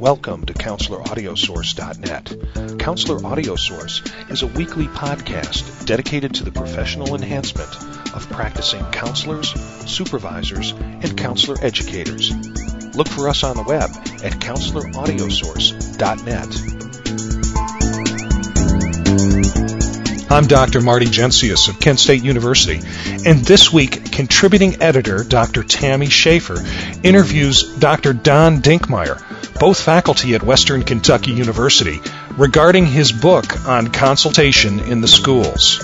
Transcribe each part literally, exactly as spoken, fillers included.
Welcome to Counselor Audio Source dot net. Counselor Audio Source is a weekly podcast dedicated to the professional enhancement of practicing counselors, supervisors, and counselor educators. Look for us on the web at Counselor Audio Source dot net. I'm Doctor Marty Gensius of Kent State University, and this week, contributing editor Doctor Tammy Schaefer interviews Doctor Don Dinkmeyer, both faculty at Western Kentucky University, regarding his book on consultation in the schools.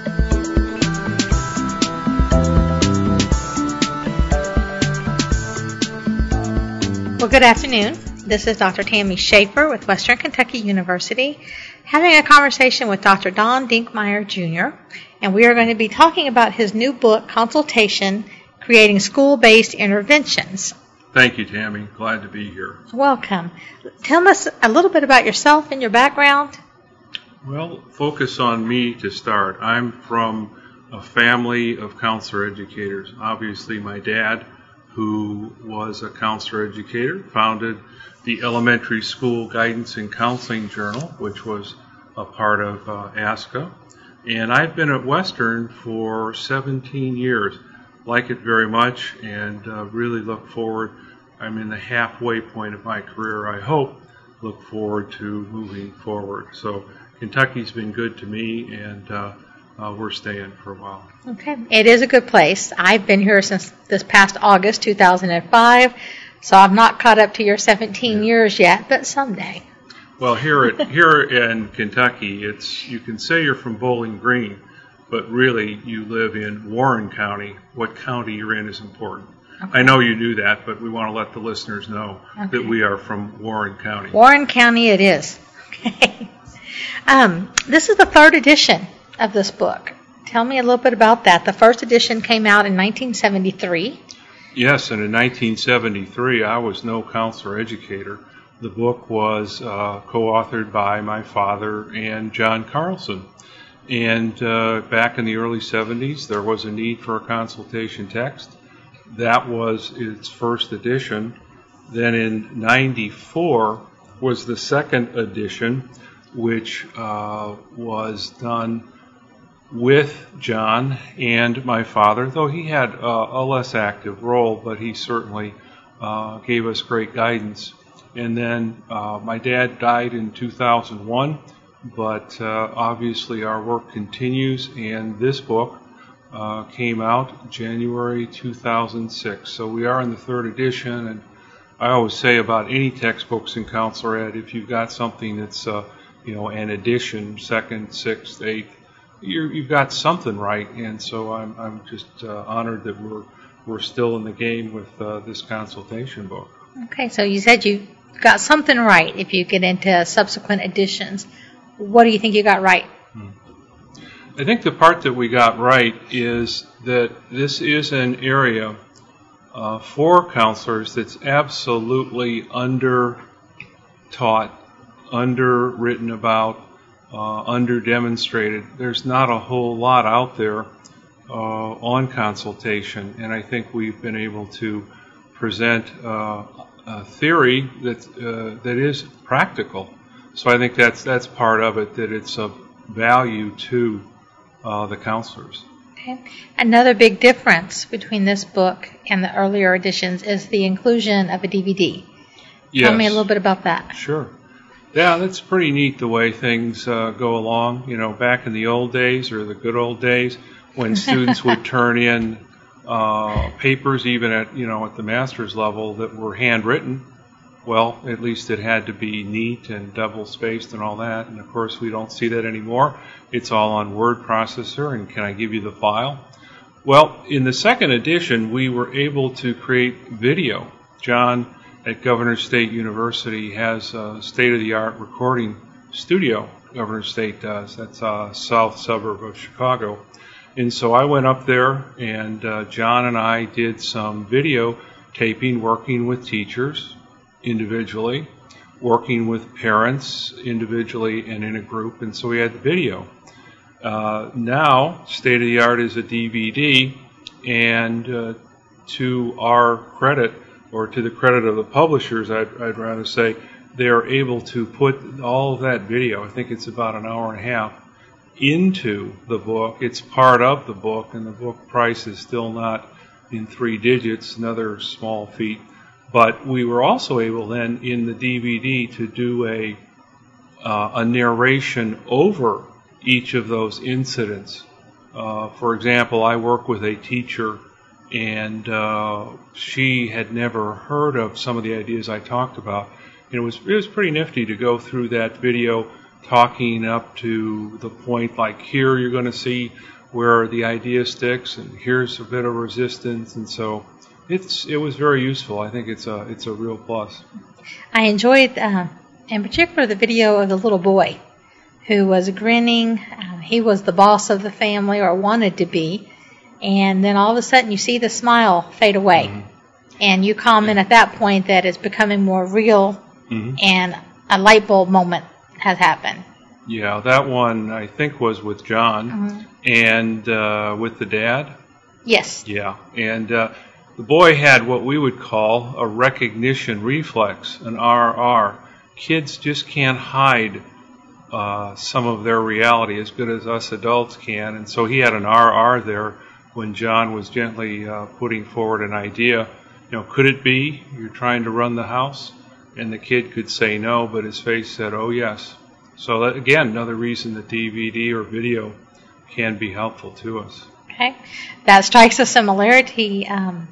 Well, good afternoon. This is Doctor Tammy Schaefer with Western Kentucky University, having a conversation with Doctor Don Dinkmeyer, Junior, and we are going to be talking about his new book, Consultation, Creating School-Based Interventions. Thank you, Tammy. Glad to be here. Welcome. Tell us a little bit about yourself and your background. Well, focus on me to start. I'm from a family of counselor educators. Obviously, my dad, who was a counselor educator, founded the Elementary School Guidance and Counseling Journal, which was a part of uh, A S C A. And I've been at Western for seventeen years. Like it very much, and uh, really look forward. I'm in the halfway point of my career, I hope. Look forward to moving forward. So Kentucky's been good to me, and uh, uh, we're staying for a while. Okay. It is a good place. I've been here since this past August two thousand five, so I'm not caught up to your seventeen yeah. years yet, but someday. Well, here at here in Kentucky, it's you can say you're from Bowling Green, but really you live in Warren County. What county you're in is important. Okay. I know you knew that, but we want to let the listeners know okay. that we are from Warren County. Warren County it is. Okay. Um, this is the third edition of this book. Tell me a little bit about that. The first edition came out in nineteen seventy-three. Yes, and in nineteen seventy-three, I was no counselor educator. The book was uh, co-authored by my father and John Carlson. And uh, back in the early seventies, there was a need for a consultation text. That was its first edition. Then in ninety-four was the second edition, which uh, was done with John and my father, though he had uh, a less active role, but he certainly uh, gave us great guidance. And then uh, my dad died in two thousand one. But uh, obviously our work continues, and this book uh, came out January two thousand six. So we are in the third edition, and I always say about any textbooks in counselor ed, if you've got something that's uh, you know an edition, second, sixth, eighth, you're, you've got something right. And so I'm I'm just uh, honored that we're we're still in the game with uh, this consultation book. Okay, so you said you got something right if you get into subsequent editions. What do you think you got right? I think the part that we got right is that this is an area uh, for counselors that's absolutely under-taught, under-written about, uh, under-demonstrated. There's not a whole lot out there uh, on consultation, and I think we've been able to present uh, a theory that uh, that is practical. So I think that's that's part of it, that it's of value to uh, the counselors. Okay. Another big difference between this book and the earlier editions is the inclusion of a D V D. Yes. Tell me a little bit about that. Sure. Yeah, that's pretty neat the way things uh, go along. You know, back in the old days, or the good old days, when students would turn in uh, papers, even at you know at the master's level, that were handwritten. Well, at least it had to be neat and double-spaced and all that. And, of course, we don't see that anymore. It's all on word processor, and can I give you the file? Well, in the second edition, we were able to create video. John at Governor State University has a state-of-the-art recording studio. Governor State does. That's a south suburb of Chicago. And so I went up there, and uh, John and I did some video taping, working with teachers individually, working with parents individually and in a group, and so we had the video. Uh, now, state-of-the-art is a D V D, and uh, to our credit, or to the credit of the publishers, I'd, I'd rather say, they're able to put all of that video, I think it's about an hour and a half, into the book. It's part of the book, and the book price is still not in three digits, another small feat. But we were also able then in the D V D to do a uh, a narration over each of those incidents. Uh, for example, I work with a teacher, and uh, she had never heard of some of the ideas I talked about. And it was it was pretty nifty to go through that video, talking up to the point like, here you're going to see where the idea sticks, and here's a bit of resistance, and so it's it was very useful. I think it's a it's a real plus. I enjoyed, uh, in particular, the video of the little boy who was grinning. Uh, he was the boss of the family, or wanted to be, and then all of a sudden you see the smile fade away, mm-hmm. and you comment at that point that it's becoming more real, mm-hmm. and a light bulb moment has happened. Yeah, that one I think was with John, mm-hmm. and uh, with the dad. Yes. Yeah, and uh, the boy had what we would call a recognition reflex, an R R. Kids just can't hide uh, some of their reality as good as us adults can, and so he had an R R there when John was gently uh, putting forward an idea. You know, could it be you're trying to run the house? And the kid could say no, but his face said, oh, yes. So that, again, another reason that D V D or video can be helpful to us. Okay. That strikes a similarity um,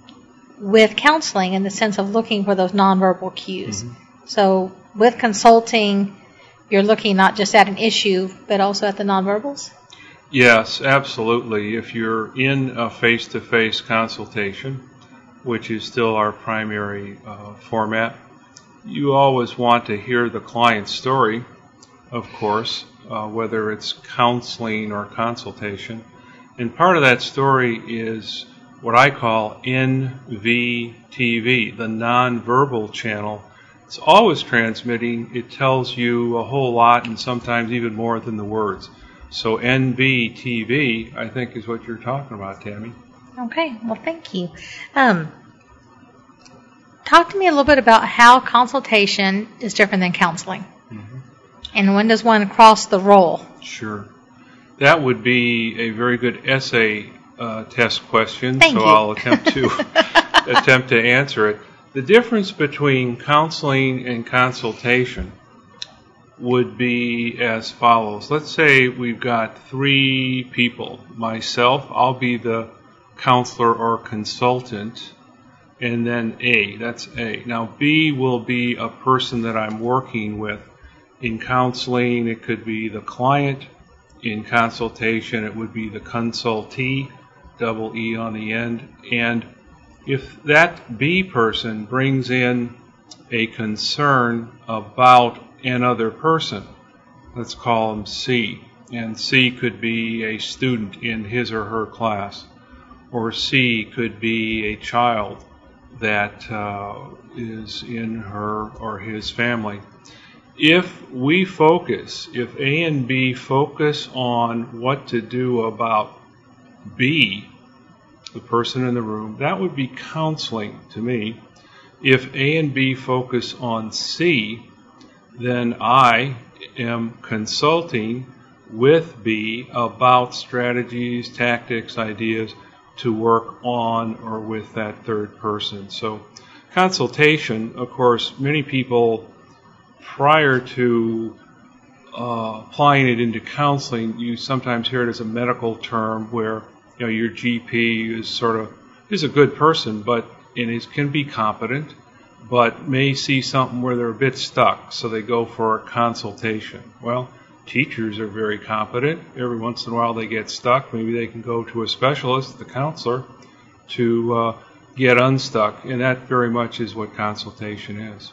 with counseling in the sense of looking for those nonverbal cues. Mm-hmm. So with consulting, you're looking not just at an issue, but also at the nonverbals? Yes, absolutely. If you're in a face-to-face consultation, which is still our primary uh, format, you always want to hear the client's story, of course, uh, whether it's counseling or consultation. And part of that story is what I call N V T V, the nonverbal channel. It's always transmitting. It tells you a whole lot, and sometimes even more than the words. So N V T V, I think, is what you're talking about, Tammy. Okay, well, thank you. Um, talk to me a little bit about how consultation is different than counseling. Mm-hmm. And when does one cross the role? Sure. That would be a very good essay uh, test question, Thank so you. I'll attempt to attempt to answer it. The difference between counseling and consultation would be as follows. Let's say we've got three people. Myself, I'll be the counselor or consultant, and then A, that's A. Now B will be a person that I'm working with. In counseling, it could be the client. In consultation, it would be the consultee, double E on the end. And if that B person brings in a concern about another person, let's call him C. And C could be a student in his or her class. Or C could be a child that uh, is in her or his family. If we focus, if A and B focus on what to do about B, the person in the room, that would be counseling to me. If A and B focus on C, then I am consulting with B about strategies, tactics, ideas to work on or with that third person. So consultation, of course, many people prior to uh, applying it into counseling, you sometimes hear it as a medical term where, you know, your G P is sort of is a good person, but and is can be competent, but may see something where they're a bit stuck, so they go for a consultation. Well, teachers are very competent. Every once in a while they get stuck. Maybe they can go to a specialist, the counselor, to uh, get unstuck, and that very much is what consultation is.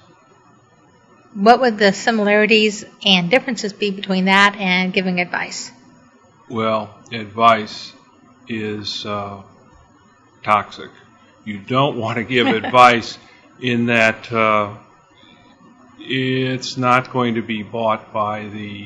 What would the similarities and differences be between that and giving advice? Well, advice is uh, toxic. You don't want to give advice in that uh, it's not going to be bought by the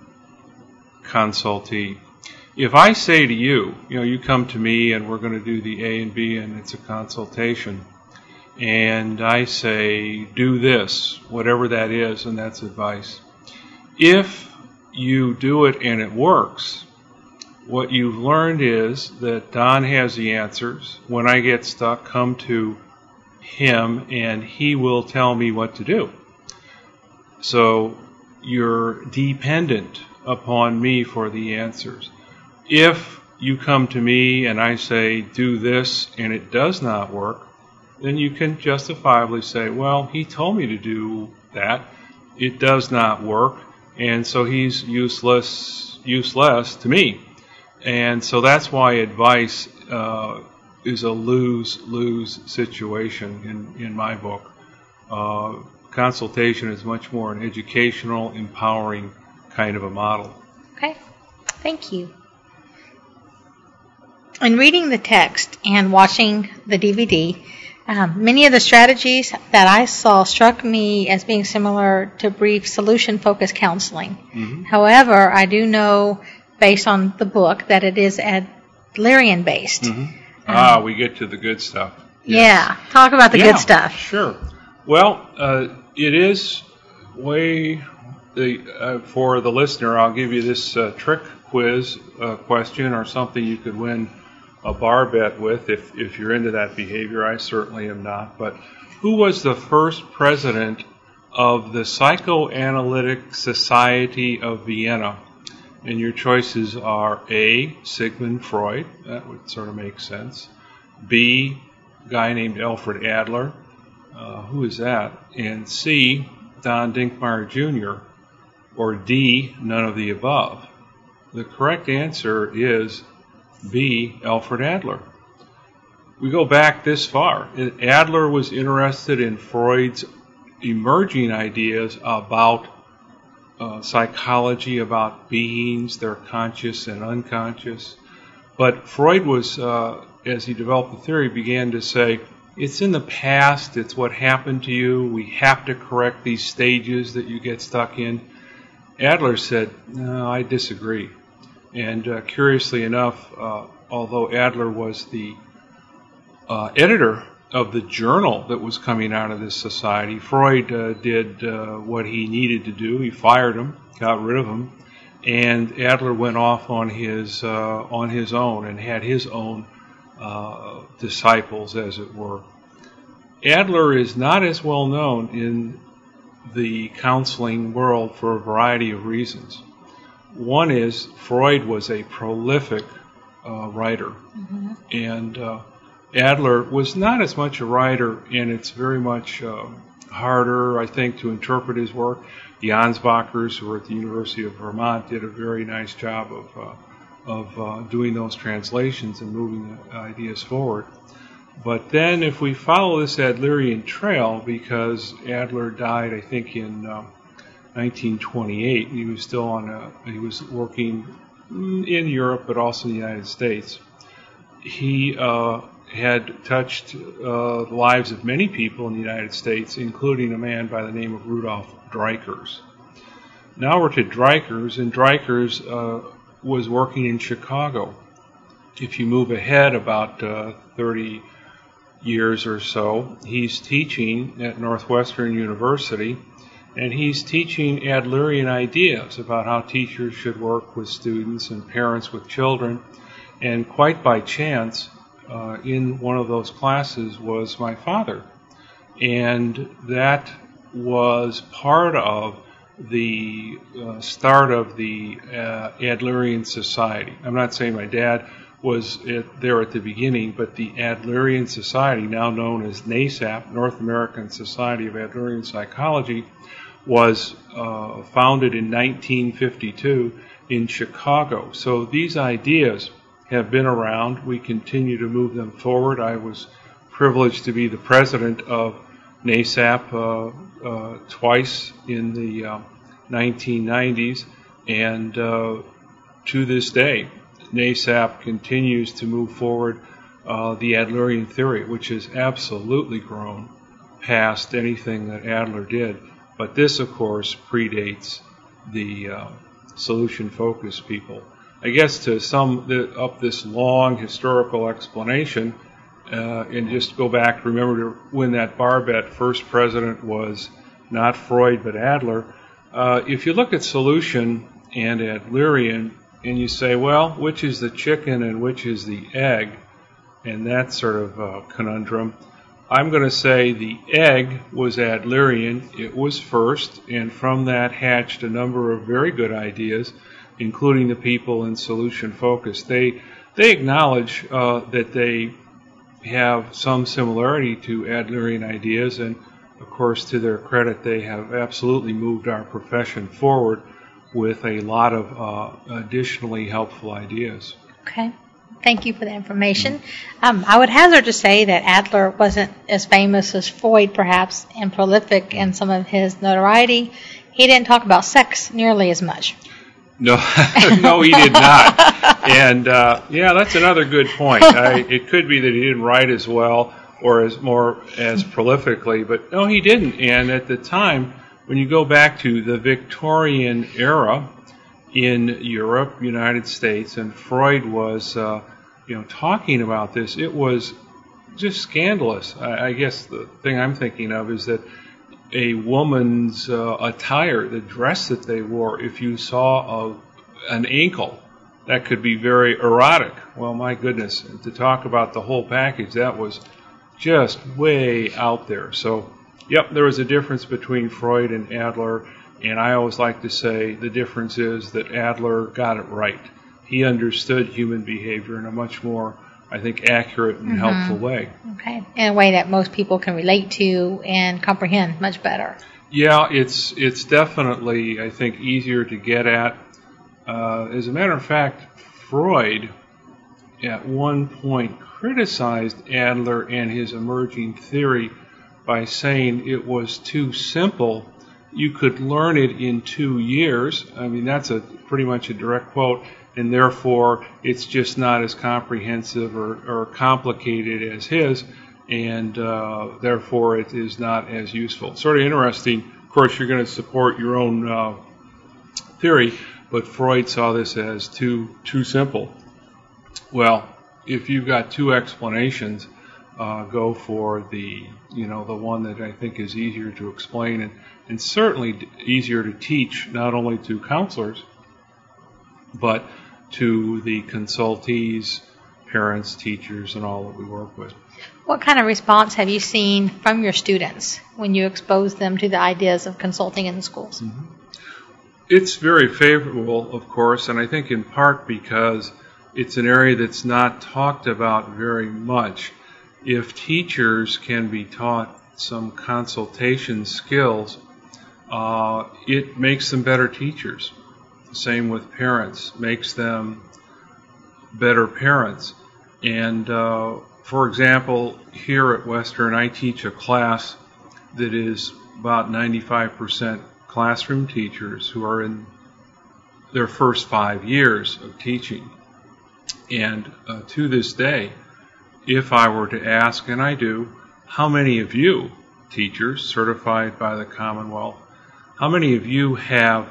consultee. If I say to you, you know, you come to me and we're going to do the A and B and it's a consultation, and I say, do this, whatever that is, and that's advice. If you do it and it works, what you've learned is that Don has the answers. When I get stuck, come to him and he will tell me what to do. So you're dependent upon me for the answers. If you come to me and I say, do this, and it does not work, then you can justifiably say, well, he told me to do that. It does not work, and so he's useless, useless to me. And so that's why advice uh, is a lose-lose situation in, in my book. Uh, consultation is much more an educational, empowering kind of a model. Okay, thank you. In reading the text and watching the D V D, um, many of the strategies that I saw struck me as being similar to brief solution-focused counseling. Mm-hmm. However, I do know, based on the book, that it is Adlerian-based. Mm-hmm. Ah, um, we get to the good stuff. Yes. Yeah, talk about the yeah, good stuff. Sure. Well, uh, it is way, the, uh, for the listener, I'll give you this uh, trick quiz uh, question or something you could win a bar bet with if, if you're into that behavior. I certainly am not. But who was the first president of the Psychoanalytic Society of Vienna? And your choices are A, Sigmund Freud. That would sort of make sense. B, a guy named Alfred Adler. Uh, who is that? And C, Don Dinkmeyer Junior Or D, none of the above. The correct answer is B, Alfred Adler. We go back this far. Adler was interested in Freud's emerging ideas about uh, psychology, about beings, their conscious and unconscious. But Freud was, uh, as he developed the theory, began to say, it's in the past, it's what happened to you, we have to correct these stages that you get stuck in. Adler said, no, I disagree. And uh, curiously enough, uh, although Adler was the uh, editor of the journal that was coming out of this society, Freud uh, did uh, what he needed to do. He fired him, got rid of him, and Adler went off on his uh, on his own and had his own uh, disciples, as it were. Adler is not as well known in the counseling world for a variety of reasons. One is Freud was a prolific uh, writer, mm-hmm. and uh, Adler was not as much a writer, and it's very much uh, harder, I think, to interpret his work. The Ansbachers, who were at the University of Vermont, did a very nice job of uh, of uh, doing those translations and moving the ideas forward. But then if we follow this Adlerian trail, because Adler died, I think, in uh, nineteen twenty-eight, he was still on a, he was working in Europe, but also in the United States. He uh, had touched uh, the lives of many people in the United States, including a man by the name of Rudolf Dreikurs. Now we're to Dreikurs, and Dreikurs uh, was working in Chicago. If you move ahead about uh, thirty years or so, he's teaching at Northwestern University, and he's teaching Adlerian ideas about how teachers should work with students and parents with children. And quite by chance, uh, in one of those classes was my father. And that was part of the uh, start of the uh, Adlerian Society. I'm not saying my dad was at, there at the beginning, but the Adlerian Society, now known as NASAP, North American Society of Adlerian Psychology, was uh, founded in nineteen fifty-two in Chicago. So these ideas have been around. We continue to move them forward. I was privileged to be the president of NASAP uh, uh, twice in the uh, nineteen nineties, and uh, to this day, NASAP continues to move forward uh, the Adlerian theory, which has absolutely grown past anything that Adler did. But this, of course, predates the uh, solution-focused people. I guess to sum the, up this long historical explanation, uh, and just go back, remember to when that Barbet first president was not Freud but Adler. Uh, if you look at solution and Adlerian and you say, well, which is the chicken and which is the egg, and that sort of uh, conundrum, I'm going to say the egg was Adlerian. It was first, and from that hatched a number of very good ideas, including the people in Solution Focus. They they acknowledge uh, that they have some similarity to Adlerian ideas, and of course, to their credit, they have absolutely moved our profession forward with a lot of uh, additionally helpful ideas. Okay. Thank you for the information. Um, I would hazard to say that Adler wasn't as famous as Freud, perhaps, and prolific in some of his notoriety. He didn't talk about sex nearly as much. No, no, he did not. And uh, yeah, that's another good point. I, it could be that he didn't write as well or as more as prolifically, but no, he didn't. And at the time, when you go back to the Victorian era in Europe, United States, and Freud was, uh, you know, talking about this, it was just scandalous. I, I guess the thing I'm thinking of is that a woman's uh, attire, the dress that they wore, if you saw a, an ankle, that could be very erotic. Well, my goodness, to talk about the whole package, that was just way out there. So, yep, there was a difference between Freud and Adler, and I always like to say the difference is that Adler got it right. He understood human behavior in a much more, I think, accurate and mm-hmm. helpful way. Okay, in a way that most people can relate to and comprehend much better. Yeah, it's it's definitely, I think, easier to get at. Uh, as a matter of fact, Freud at one point criticized Adler and his emerging theory by saying it was too simple. You could learn it in two years. I mean, that's a pretty much a direct quote, and therefore it's just not as comprehensive or, or complicated as his, and uh, therefore it is not as useful. Sort of interesting. Of course, you're going to support your own uh, theory, but Freud saw this as too too simple. Well, if you've got two explanations, uh, go for the you know the one that I think is easier to explain and, and certainly easier to teach, not only to counselors, but to the consultees, parents, teachers, and all that we work with. What kind of response have you seen from your students when you expose them to the ideas of consulting in the schools? Mm-hmm. It's very favorable, of course, and I think in part because it's an area that's not talked about very much. If teachers can be taught some consultation skills, uh, it makes them better teachers. Same with parents, makes them better parents. And uh, for example, here at Western, I teach a class that is about ninety-five percent classroom teachers who are in their first five years of teaching. And uh, to this day, if I were to ask, and I do, how many of you, teachers certified by the Commonwealth, how many of you have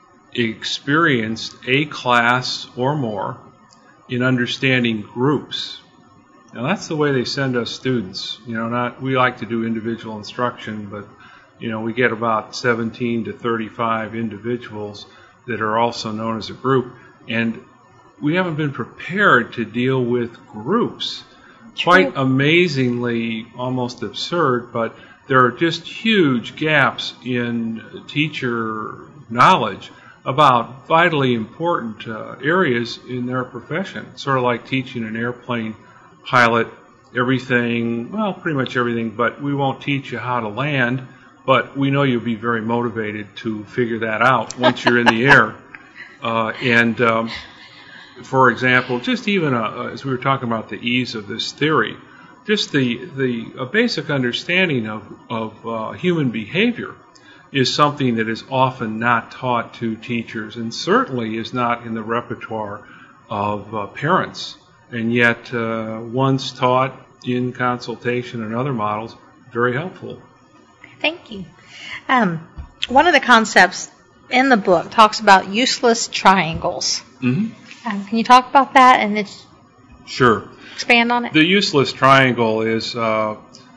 experienced a class or more in understanding groups? Now that's the way they send us students. You know, not we like to do individual instruction, but you know, we get about seventeen to thirty-five individuals that are also known as a group, and we haven't been prepared to deal with groups. Quite amazingly, almost absurd, but there are just huge gaps in teacher knowledge about vitally important uh, areas in their profession. Sort of like teaching an airplane pilot everything, well, pretty much everything, but we won't teach you how to land, but we know you'll be very motivated to figure that out once you're in the air. Uh, and um, for example, just even uh, as we were talking about the ease of this theory, just the, the a basic understanding of, of uh, human behavior is something that is often not taught to teachers and certainly is not in the repertoire of uh, parents. And yet, uh, once taught in consultation and other models, very helpful. Thank you. Um, one of the concepts in the book talks about useless triangles. Mm-hmm. Um, can you talk about that and its Sure. Expand on it. The useless triangle is uh,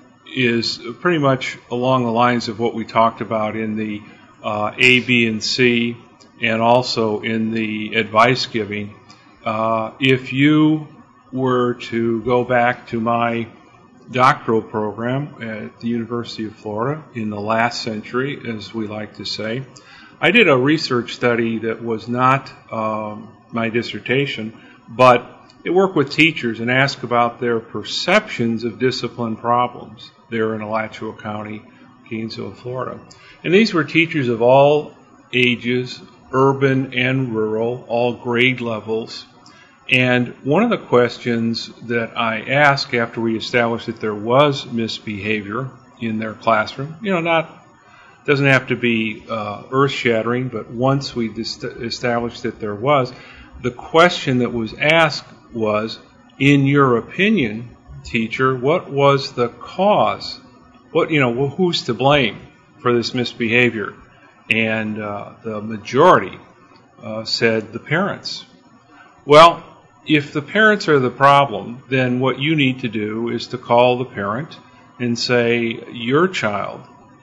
is pretty much along the lines of what we talked about in the uh, A, B, and C, and also in the advice giving. Uh, if you were to go back to my doctoral program at the University of Florida in the last century, as we like to say, I did a research study that was not um, my dissertation, but it worked with teachers and asked about their perceptions of discipline problems there in Alachua County, Gainesville, Florida. And these were teachers of all ages, urban and rural, all grade levels. And one of the questions that I asked after we established that there was misbehavior in their classroom, you know, not doesn't have to be uh, earth-shattering, but once we dis- established that there was, the question that was asked was, in your opinion, teacher, what was the cause? What, you know, who's to blame for this misbehavior? And uh, the majority uh, said the parents. Well, if the parents are the problem, then what you need to do is to call the parent and say, your child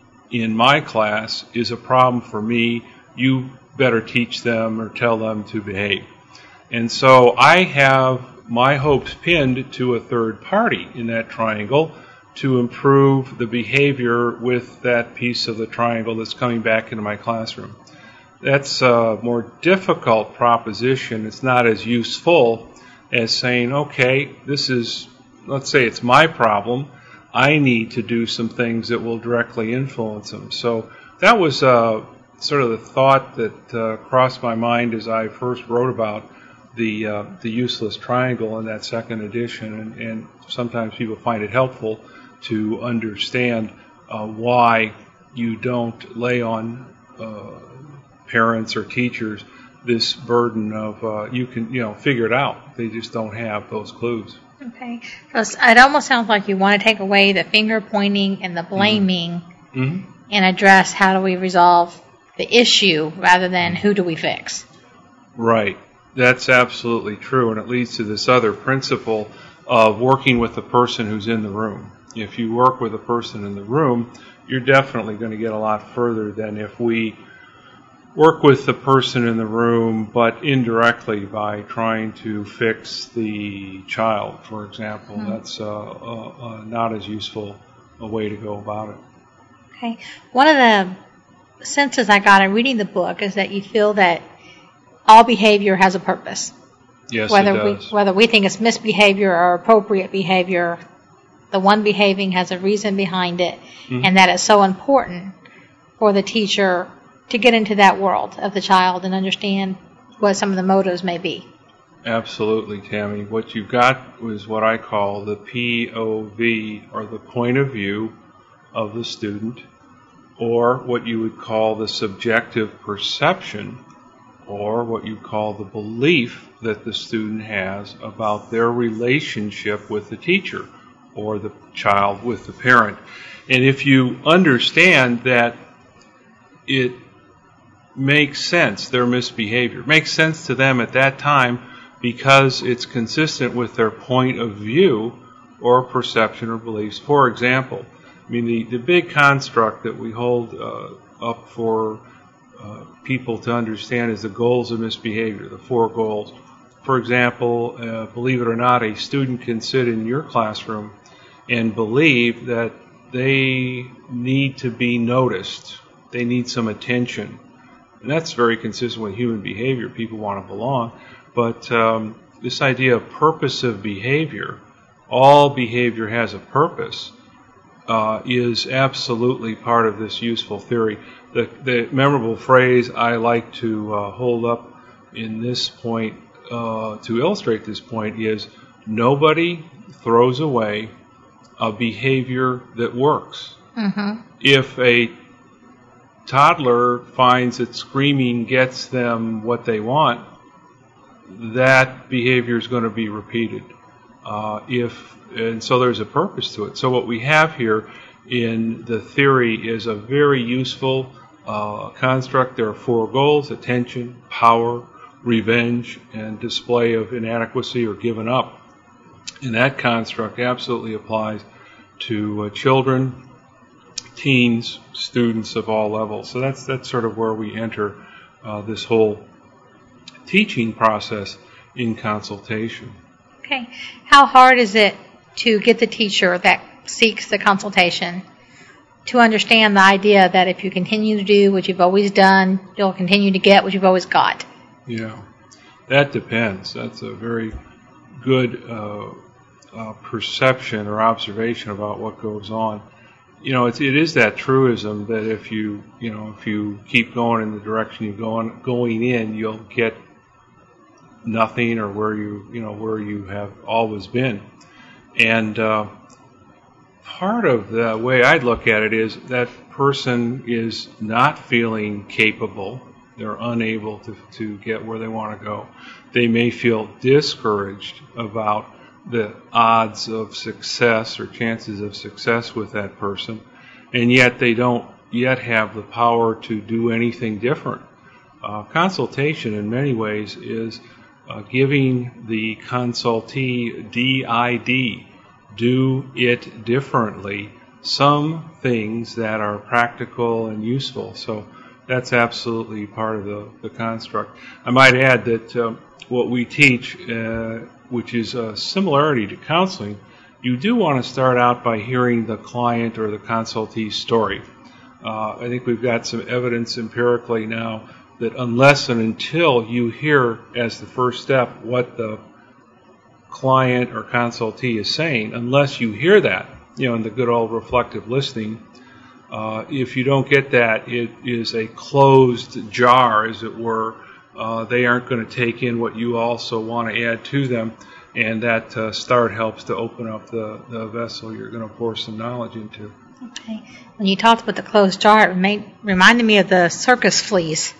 in my class is a problem for me. You better teach them or tell them to behave. And so I have my hopes pinned to a third party in that triangle to improve the behavior with that piece of the triangle that's coming back into my classroom. That's a more difficult proposition. It's not as useful as saying, okay, this is, let's say it's my problem. I need to do some things that will directly influence them. So that was uh, sort of the thought that uh, crossed my mind as I first wrote about the uh, the useless triangle in that second edition. And, and sometimes people find it helpful to understand uh, why you don't lay on uh, parents or teachers this burden of uh, you can, you know, figure it out. They just don't have those clues. Okay. So it almost sounds like you want to take away the finger pointing and the blaming Mm-hmm. and address how do we resolve the issue rather than who do we fix. Right. That's absolutely true. And it leads to this other principle of working with the person who's in the room. If you work with a person in the room, you're definitely going to get a lot further than if we work with the person in the room, but indirectly by trying to fix the child, for example. Mm-hmm. That's uh, uh, uh, not as useful a way to go about it. Okay. One of the senses I got in reading the book is that you feel that all behavior has a purpose. Yes, whether it does. we whether we think it's misbehavior or appropriate behavior, the one behaving has a reason behind it, mm-hmm. and that it's so important for the teacher to get into that world of the child and understand what some of the motives may be. Absolutely, Tammy. What you've got was what I call the P O V, or the point of view of the student, or what you would call the subjective perception, or what you call the belief that the student has about their relationship with the teacher or the child with the parent. And if you understand that it makes sense, their misbehavior makes sense to them at that time because it's consistent with their point of view or perception or beliefs. For example, I mean, the, the big construct that we hold uh, up for uh, people to understand is the goals of misbehavior, the four goals. For example, uh, believe it or not, a student can sit in your classroom and believe that they need to be noticed. They need some attention. And that's very consistent with human behavior. People want to belong. But um, this idea of purpose of behavior, all behavior has a purpose, uh, is absolutely part of this useful theory. The, the memorable phrase I like to uh, hold up in this point, uh, to illustrate this point, is nobody throws away a behavior that works. Mm-hmm. If a toddler finds that screaming gets them what they want, that behavior is going to be repeated. Uh, if and so there's a purpose to it. So what we have here in the theory is a very useful uh, construct. There are four goals: attention, power, revenge, and display of inadequacy or given up. And that construct absolutely applies to uh, children, teens, students of all levels. So that's that's sort of where we enter uh, this whole teaching process in consultation. Okay. How hard is it to get the teacher that seeks the consultation to understand the idea that if you continue to do what you've always done, you'll continue to get what you've always got? Yeah, that depends. That's a very good uh, uh, perception or observation about what goes on. You know, it's, it is that truism that if you, you know, if you keep going in the direction you're going, going in, you'll get nothing, or where you, you know, where you have always been. And uh, part of the way I'd look at it is that person is not feeling capable. They're unable to, to get where they want to go. They may feel discouraged about the odds of success or chances of success with that person, and yet they don't yet have the power to do anything different. Uh, consultation in many ways is uh, giving the consultee D I D, do it differently, some things that are practical and useful. So that's absolutely part of the, the construct. I might add that uh, what we teach, uh, which is a similarity to counseling, you do want to start out by hearing the client or the consultee's story. Uh, I think we've got some evidence empirically now that unless and until you hear as the first step what the client or consultee is saying, unless you hear that, you know, in the good old reflective listening, uh, if you don't get that, it is a closed jar, as it were. Uh, they aren't going to take in what you also want to add to them, and that uh, start helps to open up the, the vessel you're going to pour some knowledge into. Okay. When you talked about the closed jar, it made, reminded me of the circus fleas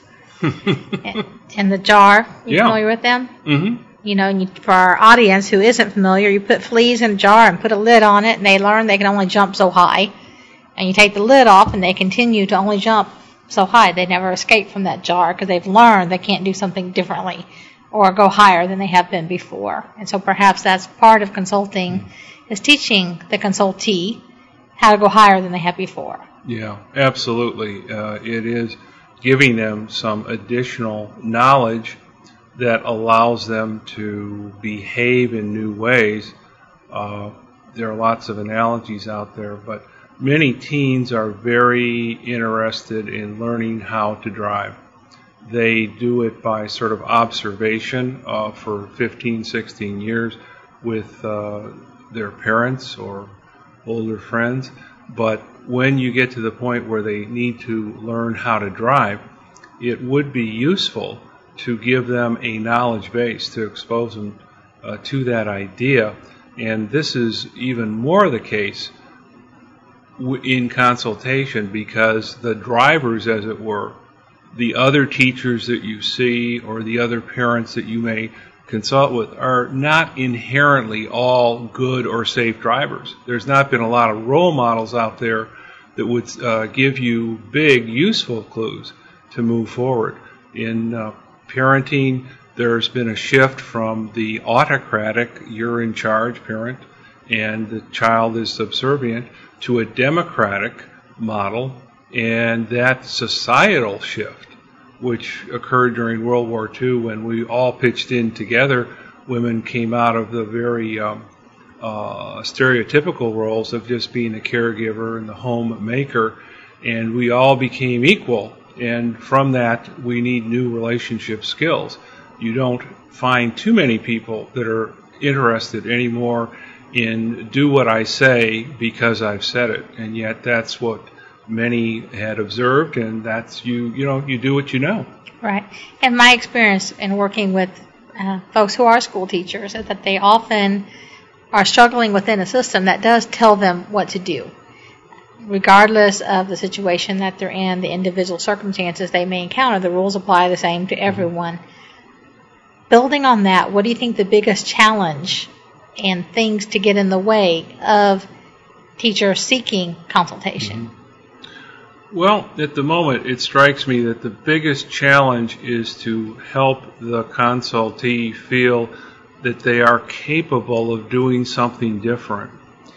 in the jar. You Yeah. familiar with them? Mm-hmm. You know, and you, for our audience who isn't familiar, you put fleas in a jar and put a lid on it, and they learn they can only jump so high. And you take the lid off, and they continue to only jump so high. They never escape from that jar because they've learned they can't do something differently or go higher than they have been before. And so perhaps that's part of consulting, is teaching the consultee how to go higher than they have before. Yeah, absolutely. Uh, it is giving them some additional knowledge that allows them to behave in new ways. Uh, there are lots of analogies out there, but many teens are very interested in learning how to drive. They do it by sort of observation uh, for fifteen, sixteen years with uh, their parents or older friends. But when you get to the point where they need to learn how to drive, it would be useful to give them a knowledge base, to expose them uh, to that idea. And this is even more the case w- in consultation, because the drivers, as it were, the other teachers that you see or the other parents that you may consult with, are not inherently all good or safe drivers. There's not been a lot of role models out there that would uh, give you big, useful clues to move forward. In uh, parenting, there's been a shift from the autocratic, you're in charge parent, and the child is subservient, to a democratic model, and that societal shift, which occurred during World War Two when we all pitched in together. Women came out of the very um, uh, stereotypical roles of just being a caregiver and the homemaker, and we all became equal. And from that, we need new relationship skills. You don't find too many people that are interested anymore in do what I say because I've said it, and yet that's what many had observed, and that's you, you know, you do what you know. Right. And my experience in working with uh, folks who are school teachers is that they often are struggling within a system that does tell them what to do. Regardless of the situation that they're in, the individual circumstances they may encounter, the rules apply the same to everyone. Building on that, what do you think the biggest challenge and things to get in the way of teachers seeking consultation? Mm-hmm. Well, at the moment, it strikes me that the biggest challenge is to help the consultee feel that they are capable of doing something different.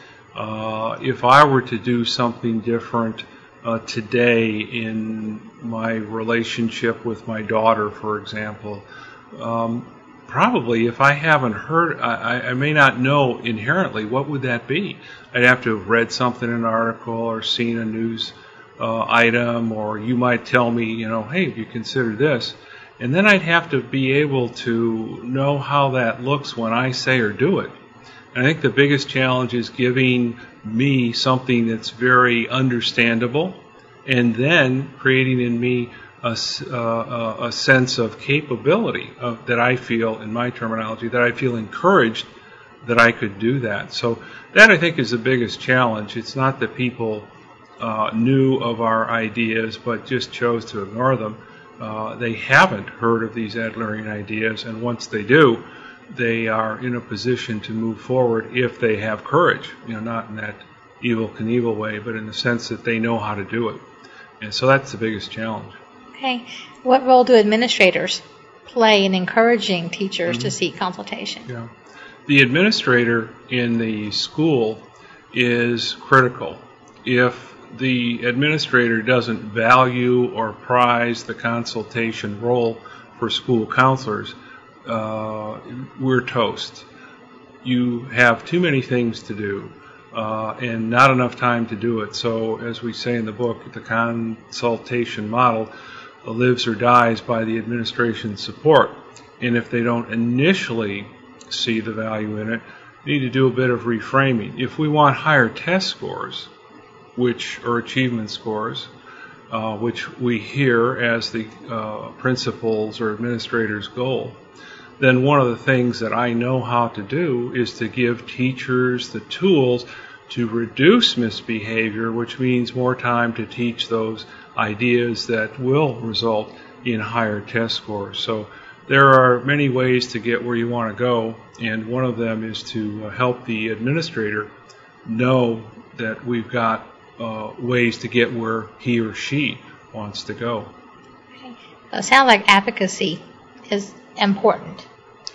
Uh, if I were to do something different uh, today in my relationship with my daughter, for example, um, probably if I haven't heard, I, I may not know inherently what would that be. I'd have to have read something in an article or seen a news uh, item, or you might tell me, you know, hey, have you considered this? And then I'd have to be able to know how that looks when I say or do it. And I think the biggest challenge is giving me something that's very understandable, and then creating in me a, uh, a sense of capability of, that I feel, in my terminology, that I feel encouraged that I could do that. So that, I think, is the biggest challenge. It's not that people uh, knew of our ideas but just chose to ignore them. Uh, they haven't heard of these Adlerian ideas, and once they do, they are in a position to move forward if they have courage, you know, not in that Evel Knievel way, but in the sense that they know how to do it. And so that's the biggest challenge. Okay. What role do administrators play in encouraging teachers mm-hmm. to seek consultation? Yeah. The administrator in the school is critical. If the administrator doesn't value or prize the consultation role for school counselors, uh, we're toast. You have too many things to do uh, and not enough time to do it. So, as we say in the book, the consultation model lives or dies by the administration's support. And if they don't initially see the value in it, you need to do a bit of reframing. If we want higher test scores, which are achievement scores, uh, which we hear as the uh, principal's or administrator's goal, then one of the things that I know how to do is to give teachers the tools to reduce misbehavior, which means more time to teach those ideas that will result in higher test scores. So there are many ways to get where you want to go, and one of them is to help the administrator know that we've got uh, ways to get where he or she wants to go. Okay. So it sounds like advocacy is important.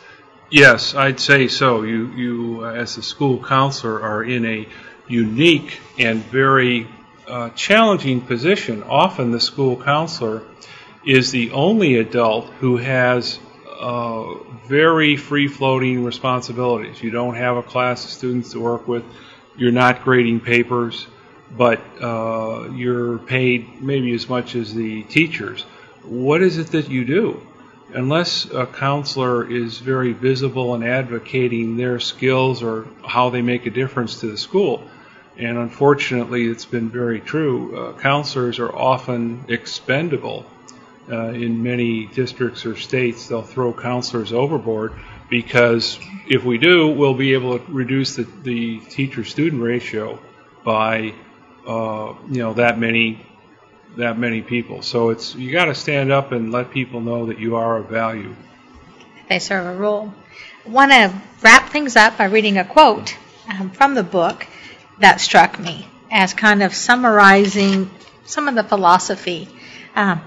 Yes, I'd say so. You, you as a school counselor, are in a unique and very uh, challenging position. Often the school counselor is the only adult who has uh, very free-floating responsibilities. You don't have a class of students to work with. You're not grading papers, but uh, you're paid maybe as much as the teachers. What is it that you do? Unless a counselor is very visible in advocating their skills or how they make a difference to the school, and unfortunately it's been very true, uh, counselors are often expendable. Uh, in many districts or states, they'll throw counselors overboard because if we do, we'll be able to reduce the, the teacher-student ratio by uh, you know that many that many people. So it's you got to stand up and let people know that you are of value. They serve a role. I want to wrap things up by reading a quote um, from the book that struck me as kind of summarizing some of the philosophy. Um,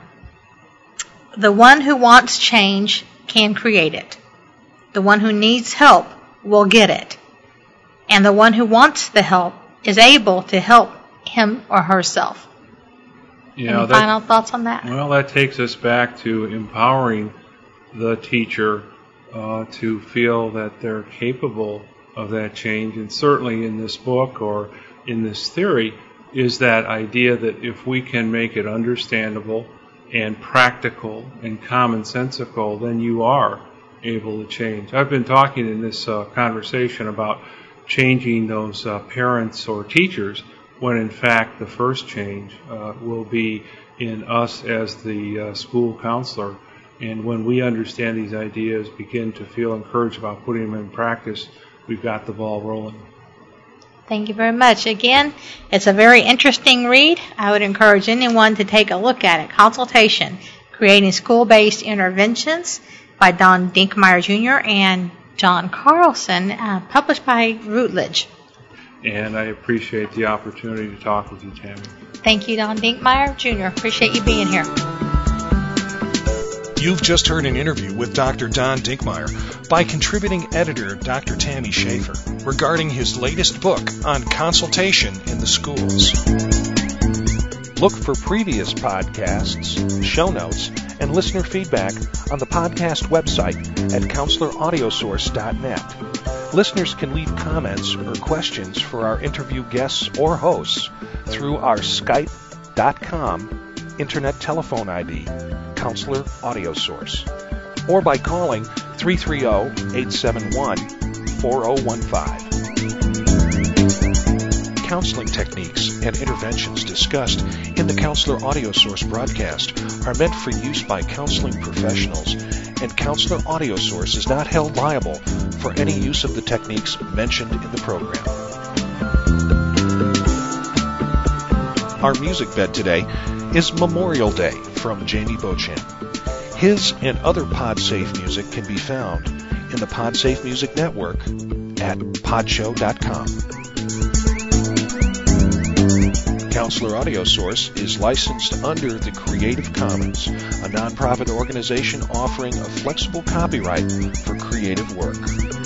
the one who wants change can create it. The one who needs help will get it. And the one who wants the help is able to help him or herself. You Any know, that, final thoughts on that? Well, that takes us back to empowering the teacher uh, to feel that they're capable of that change. And certainly in this book or in this theory is that idea that if we can make it understandable and practical and commonsensical, then you are able to change. I've been talking in this uh, conversation about changing those uh, parents or teachers, when in fact the first change uh, will be in us as the uh, school counselor. And when we understand these ideas, begin to feel encouraged about putting them in practice, we've got the ball rolling. Thank you very much. Again, it's a very interesting read. I would encourage anyone to take a look at it. Consultation, Creating School-Based Interventions by Don Dinkmeyer Junior and John Carlson, uh, published by Routledge. And I appreciate the opportunity to talk with you, Tammy. Thank you, Don Dinkmeyer Junior Appreciate you being here. You've just heard an interview with Doctor Don Dinkmeyer by contributing editor Doctor Tammy Schaefer regarding his latest book on consultation in the schools. Look for previous podcasts, show notes, and listener feedback on the podcast website at counselor audio source dot net. Listeners can leave comments or questions for our interview guests or hosts through our Skype dot com internet telephone I D, Counselor Audio Source, or by calling three three zero, eight seven one, four zero one five. Counseling techniques and interventions discussed in the Counselor Audio Source broadcast are meant for use by counseling professionals, and Counselor Audio Source is not held liable for any use of the techniques mentioned in the program. Our music bed today is Memorial Day from Jamie Beauchamp. His and other PodSafe music can be found in the PodSafe Music Network at podshow dot com. Counselor Audio Source is licensed under the Creative Commons, a nonprofit organization offering a flexible copyright for creative work.